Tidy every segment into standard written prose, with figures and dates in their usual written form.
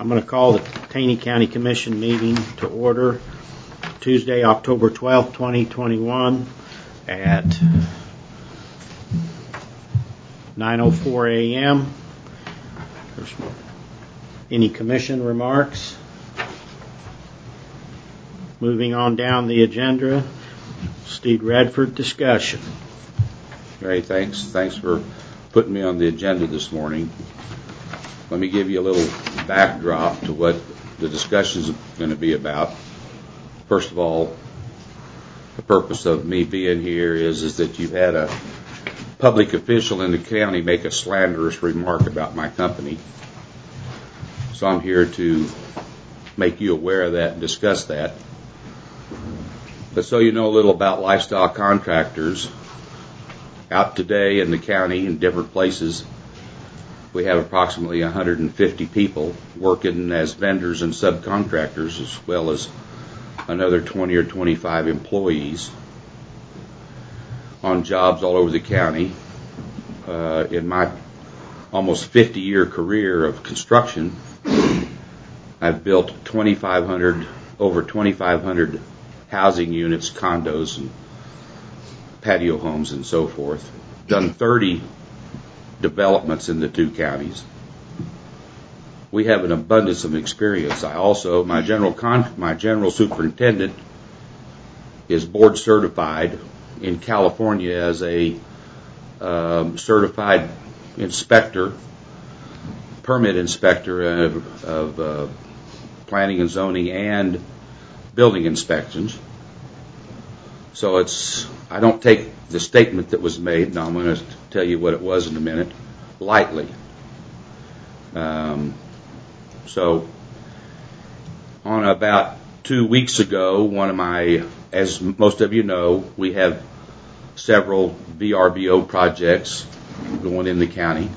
I'm going to call the Taney County Commission meeting to order Tuesday, October 12th, 2021 at 9:04 a.m. There's any commission remarks? Moving on down the agenda, Steve Radford discussion. Ray, thanks for putting me on the agenda this morning. Let me give you a little backdrop to what the discussion is going to be about. First of all, the purpose of me being here is that you've had a public official in the county make a slanderous remark about my company. So I'm here to make you aware of that and discuss that. But so you know a little about Lifestyle Contractors, out today in the county in different places, we have approximately 150 people working as vendors and subcontractors, as well as another 20 or 25 employees on jobs all over the county. In my almost 50-year career of construction, I've built over 2,500 housing units, condos, and patio homes, and so forth. Done 30 developments in the two counties. We have an abundance of experience. My general superintendent is board certified in California as a certified inspector, permit inspector of planning and zoning and building inspections. So I don't take the statement that was made, and I'm going to tell you what it was in a minute, lightly. So on about 2 weeks ago, as most of you know, we have several VRBO projects going in the county.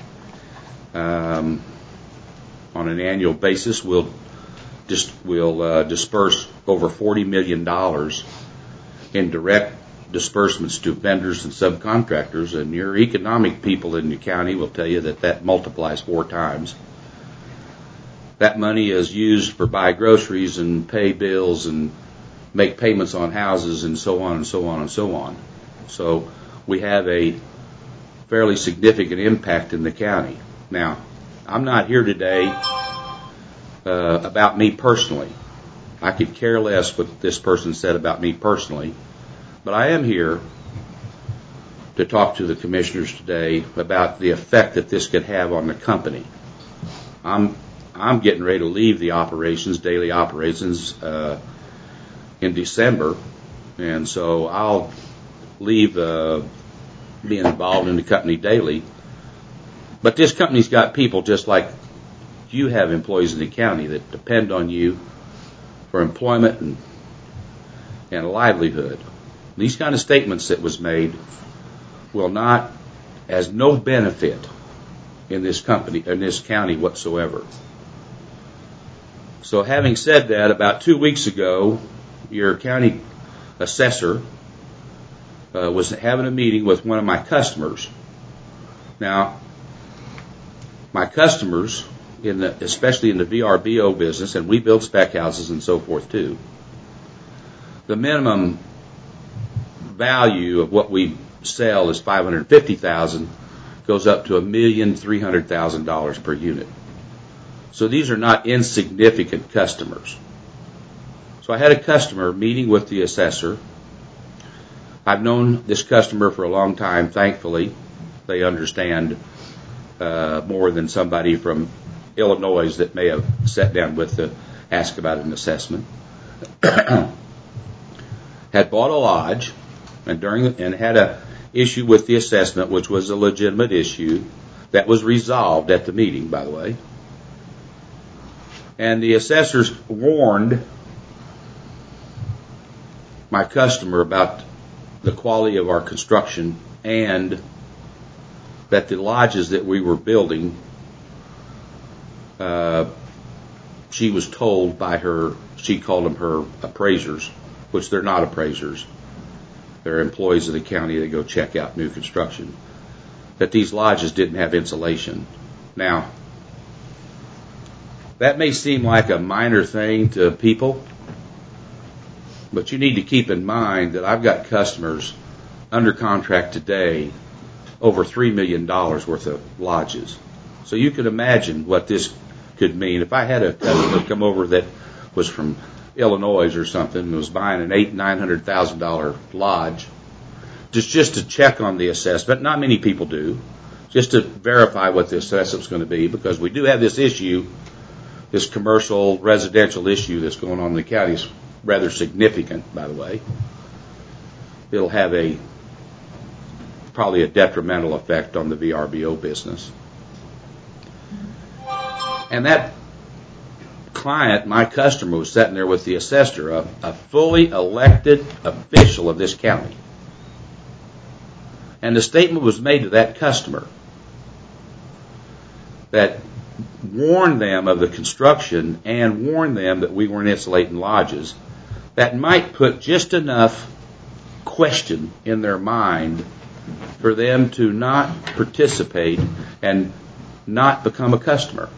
On an annual basis, we'll disperse over $40 million in direct disbursements to vendors and subcontractors, and your economic people in the county will tell you that multiplies 4 times. That money is used for buy groceries and pay bills and make payments on houses and so on and so on and so on. So we have a fairly significant impact in the county. Now, I'm not here today about me personally. I could care less what this person said about me personally, but I am here to talk to the commissioners today about the effect that this could have on the company. I'm getting ready to leave the daily operations, in December, and so I'll leave being involved in the company daily. But this company's got people just like you have employees in the county that depend on you for employment and a livelihood. These kind of statements that was made has no benefit in this county whatsoever. So having said that, about 2 weeks ago, your county assessor was having a meeting with one of my customers. Now, my customers, especially in the VRBO business, and we build spec houses and so forth too, the minimum value of what we sell is $550,000, goes up to $1,300,000 per unit. So these are not insignificant customers. So I had a customer meeting with the assessor. I've known this customer for a long time, thankfully. They understand more than somebody from Illinois that may have sat down with to ask about an assessment. Had bought a lodge and had a issue with the assessment, which was a legitimate issue that was resolved at the meeting, by the way. And the assessors warned my customer about the quality of our construction and that the lodges that we were building, she was told by she called them her appraisers, which they're not appraisers. They're employees of the county that go check out new construction, that these lodges didn't have insulation. Now, That may seem like a minor thing to people, but you need to keep in mind that I've got customers under contract today over $3 million worth of lodges. So you can imagine what this could mean. If I had a customer come over that was from Illinois or something and was buying an $900,000 lodge, just to check on the assessment, not many people do, just to verify what the assessment's going to be, because we do have this issue, this commercial residential issue that's going on in the county is rather significant, by the way. It'll have probably a detrimental effect on the VRBO business. And that client, my customer, was sitting there with the assessor, a fully elected official of this county. And the statement was made to that customer that warned them of the construction and warned them that we weren't insulating lodges that might put just enough question in their mind for them to not participate and not become a customer.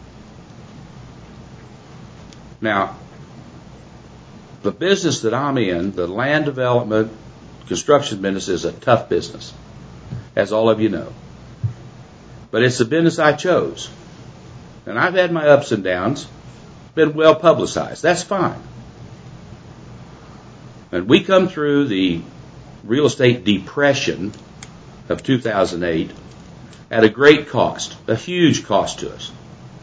Now, the business that I'm in, the land development, construction business, is a tough business, as all of you know. But it's the business I chose. And I've had my ups and downs, been well publicized. That's fine. And we come through the real estate depression of 2008 at a great cost, a huge cost to us.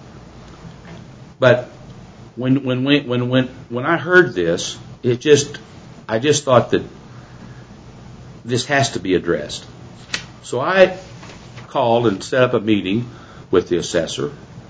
But when I heard this, I just thought that this has to be addressed. So I called and set up a meeting with the assessor.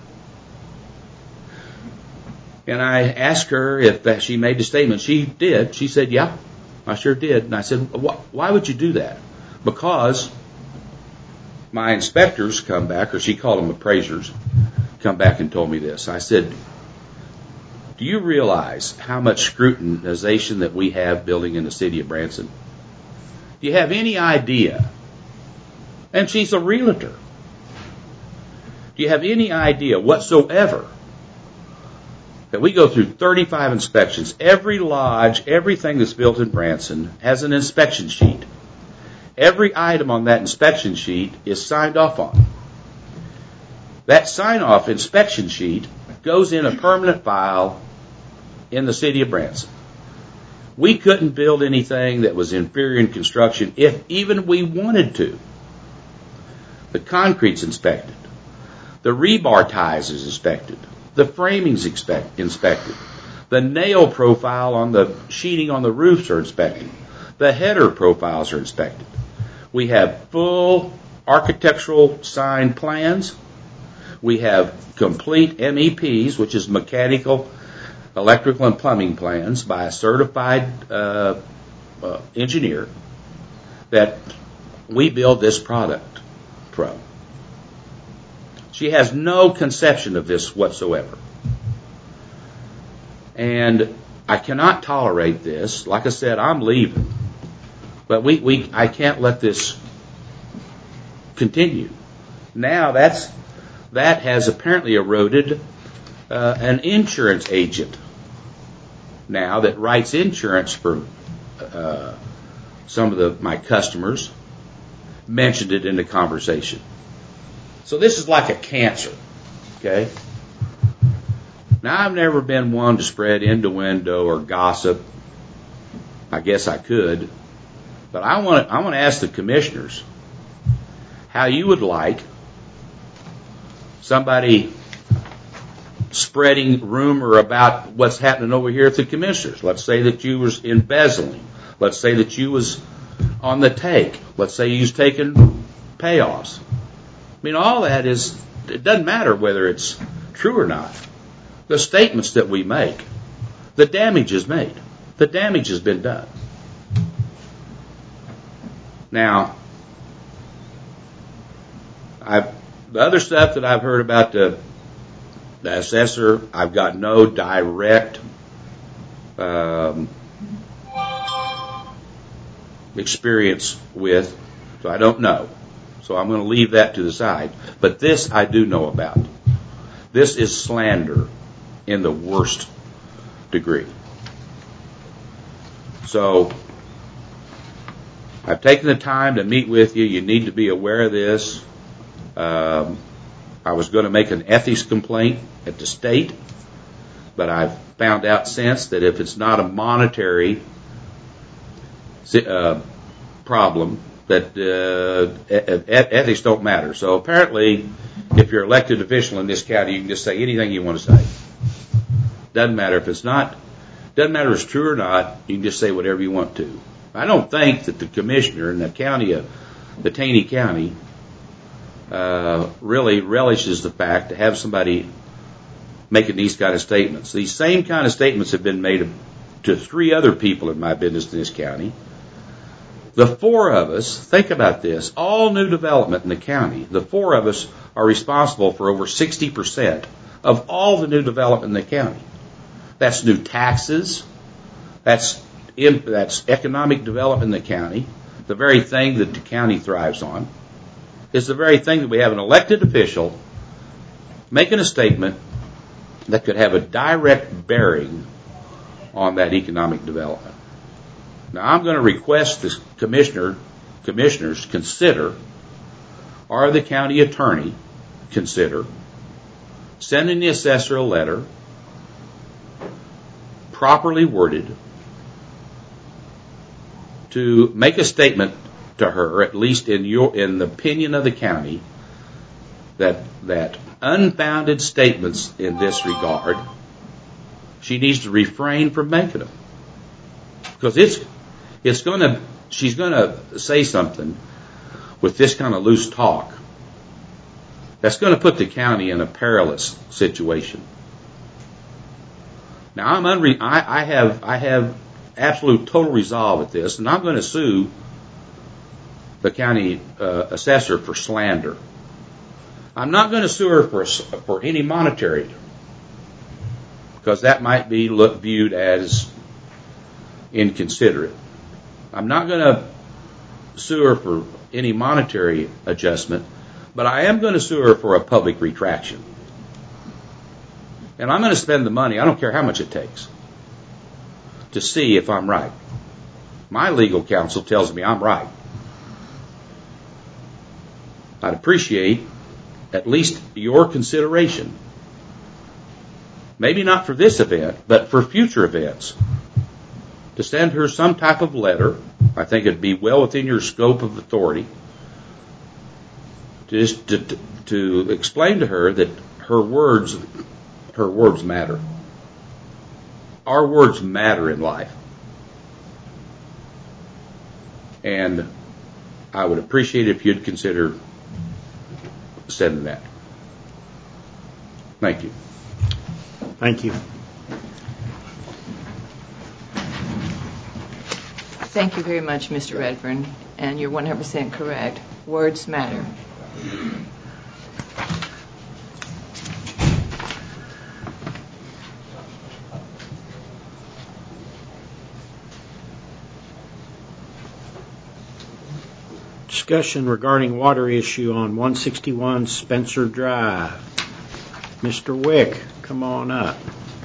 And I asked her if she made the statement. She did. She said, yeah, I sure did. And I said, why would you do that? Because my inspectors come back, or she called them appraisers, come back and told me this. I said, do you realize how much scrutinization that we have building in the city of Branson? Do you have any idea? And she's a realtor. Do you have any idea whatsoever that we go through 35 inspections? Every lodge, everything that's built in Branson has an inspection sheet. Every item on that inspection sheet is signed off on. That sign-off inspection sheet goes in a permanent file in the city of Branson. We couldn't build anything that was inferior in construction if even we wanted to. The concrete's inspected. The rebar ties is inspected. The framing's inspected. The nail profile on the sheeting on the roofs are inspected. The header profiles are inspected. We have full architectural signed plans. We have complete MEPs, which is mechanical, electrical, and plumbing plans by a certified engineer that we build this product from. She has no conception of this whatsoever. And I cannot tolerate this. Like I said, I'm leaving. But I can't let this continue. Now that has apparently eroded an insurance agent now that writes insurance for some of my customers, mentioned it in the conversation. So this is like a cancer, okay? Now, I've never been one to spread innuendo or gossip. I guess I could. But I want to ask the commissioners how you would like somebody spreading rumor about what's happening over here at the commissioners. Let's say that you was embezzling. Let's say that you was on the take. Let's say you was taking payoffs. I mean, all that it doesn't matter whether it's true or not. The statements that we make, the damage is made. The damage has been done. Now, the other stuff that I've heard about the assessor, I've got no direct experience with, so I don't know. So I'm going to leave that to the side. But this I do know about. This is slander. in the worst degree. So I've taken the time to meet with you. You need to be aware of this. I was going to make an ethics complaint at the state, but I've found out since that if it's not a monetary problem, that ethics don't matter. So apparently, if you're elected official in this county, you can just say anything you want to say. Doesn't matter if it's not. Doesn't matter if it's true or not. You can just say whatever you want to. I don't think that the commissioner in the county of the Taney County really relishes the fact to have somebody making these kind of statements. These same kind of statements have been made to 3 other people in my business in this county. The 4 of us, think about this, all new development in the county, the 4 of us are responsible for over 60% of all the new development in the county. That's new taxes, that's economic development in the county, the very thing that the county thrives on. It's the very thing that we have an elected official making a statement that could have a direct bearing on that economic development. Now, I'm going to request the commissioners consider, or the county attorney consider, sending the assessor a letter, properly worded, to make a statement to her, at least in the opinion of the county, that unfounded statements in this regard, she needs to refrain from making them, because she's going to say something with this kind of loose talk that's going to put the county in a perilous situation. Now, I have absolute total resolve at this, and I'm going to sue the county assessor for slander. I'm not going to sue her for any monetary, because that might be viewed as inconsiderate. I'm not going to sue her for any monetary adjustment, but I am going to sue her for a public retraction. And I'm going to spend the money, I don't care how much it takes, to see if I'm right. My legal counsel tells me I'm right. I'd appreciate at least your consideration. Maybe not for this event, but for future events. To send her some type of letter. I think it'd be well within your scope of authority. To explain to her that her words matter. Our words matter in life. And I would appreciate it if you'd consider sending that. Thank you. Thank you. Thank you very much, Mr. Redfern, and you're 100% correct. Words matter. Discussion regarding water issue on 161 Spencer Drive. Mr. Wick, come on up.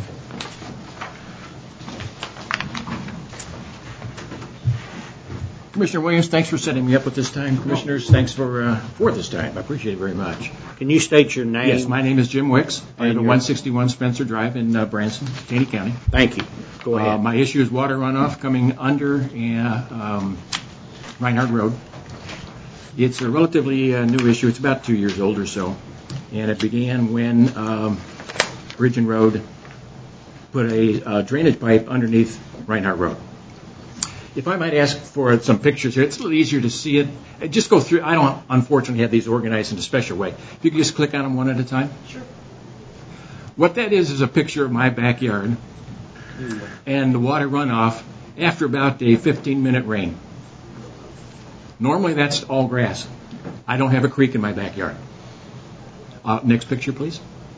Commissioner Williams, thanks for setting me up with this time. Commissioners, thanks for this time. I appreciate it very much. Can you state your name? Yes, my name is Jim Wicks. I live at 161 Spencer Drive in Branson, Taney County. Thank you. Go ahead. My issue is water runoff coming under Reinhardt Road. It's a relatively new issue. It's about 2 years old or so. And it began when Bridge and Road put a drainage pipe underneath Reinhardt Road. If I might ask for some pictures here, it's a little easier to see it. Just go through. I don't, unfortunately, have these organized in a special way. If you could just click on them one at a time. Sure. What that is a picture of my backyard and the water runoff after about a 15-minute rain. Normally, that's all grass. I don't have a creek in my backyard. Next picture, please.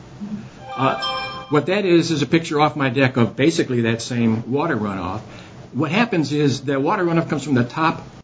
What that is a picture off my deck of basically that same water runoff. What happens is that water runoff comes from the top